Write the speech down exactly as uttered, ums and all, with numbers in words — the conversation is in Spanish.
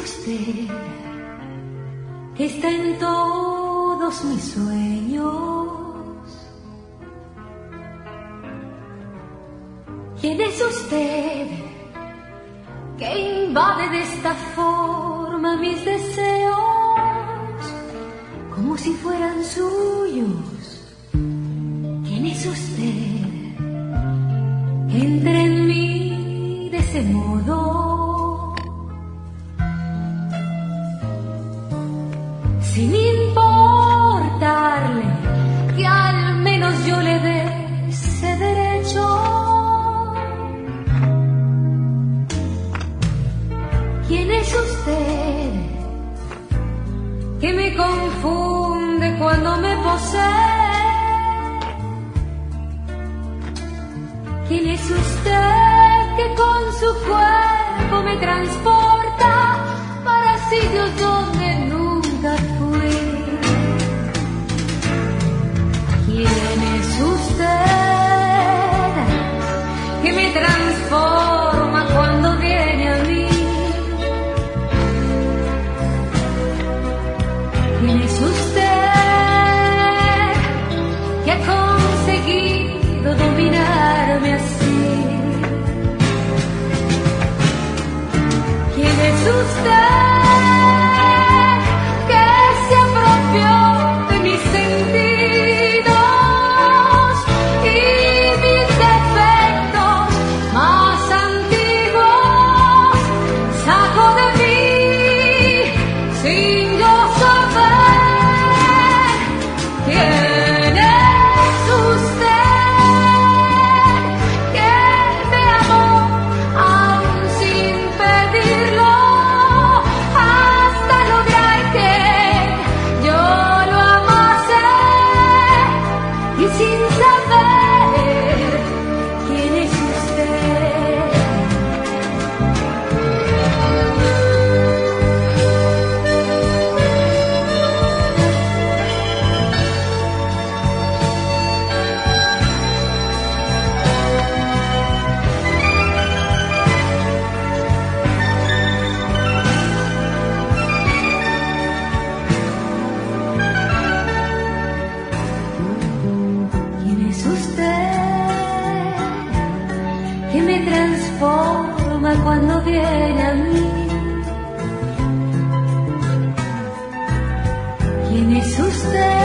usted que está en todos mis sueños? ¿Quién es usted que invade de esta forma mis deseos como si fueran suyos? ¿Quién es usted que entra en mí de ese modo? Sin importarle que al menos yo le dé ese derecho. ¿Quién es usted que me confunde cuando me posee? ¿Quién es usted que con su cuerpo me transporta para sitios donde nunca fui? ¿Quién es usted que me transforma cuando viene a mí? ¿Quién es usted que ha conseguido dominarme así? ¿Quién es usted que se apropió de mis sentidos y mis defectos más antiguos sacó de mí sin yo saber? ¿Quién es usted que me amó aún sin pedirlo hasta lograr que yo lo amase y sin saber quién es usted? ¿Quién es usted que me transforma cuando viene a mí? ¿Quién es usted